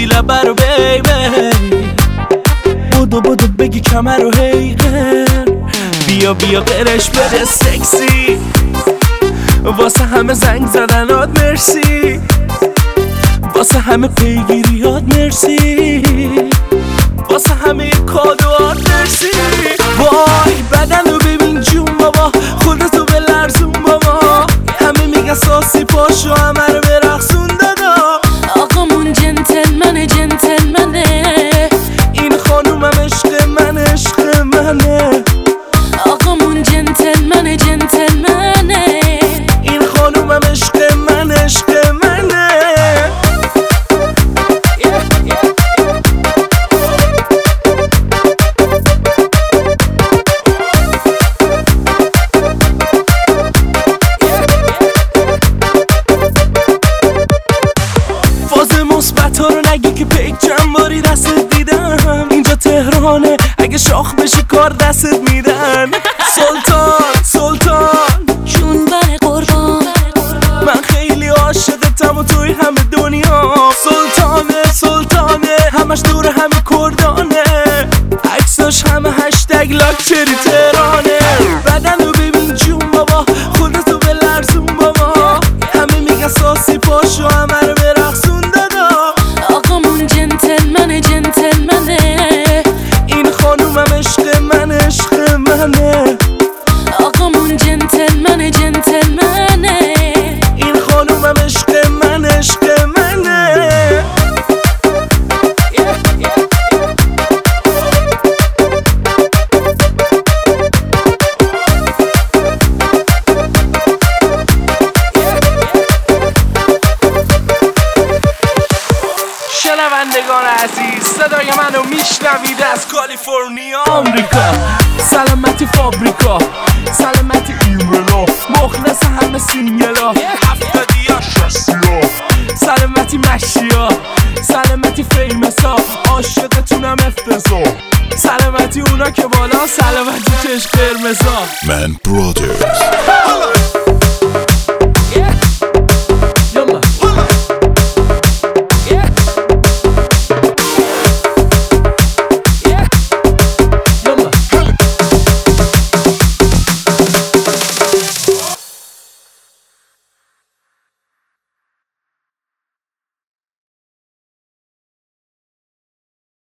بگیری لبه رو بیبی، بودو بگی کمر رو هیقر، بیا قرش بده سکسی، واسه همه زنگ زدنات مرسی، واسه همه پیگیریات مرسی، واسه همه کادوات مرسی. وای بدن رو ببین جون بابا، خودتو به لرزون بابا، همه میگن ساسی پاشو همه رو برقصون دادا. آقامون جنتلمنه این خانومم عشق منه. آقامون جنتلمنه این خانومم عشق منه. مثبتا رو نگی که پیک چند باری دستت دیدم، اینجا تهرانه اگه شاخ بشه کار دستت میدن. سلطان جون بر قربان، من خیلی عاشقتم و توی همه دنیا. سلطانه همش دور همه کردانه، عکساش همه هشتگ لاکچری تهرانه. بدن رو ببین جون بابا، خودتو به لرزون بابا، همه میگن ساسی پاشو همه رو برقصون دادا. آقامون جنتلمنه این خانومم عشق منه. آقامون جنتلمنه این خانومم عشق منه. شنوندگان عزیز، صدای منو میشنوید از کالیفرنیا آمریکا. سلامتی فابریکا، سلامتی ایملا، مخلص همه سینگلا، 70 60 سلامتی مشیا، سلامتی فیمسا، عاشقتونم افتضاح، سلامتی اونا که بالا، سلامتی چشم قرمزا. من برادرز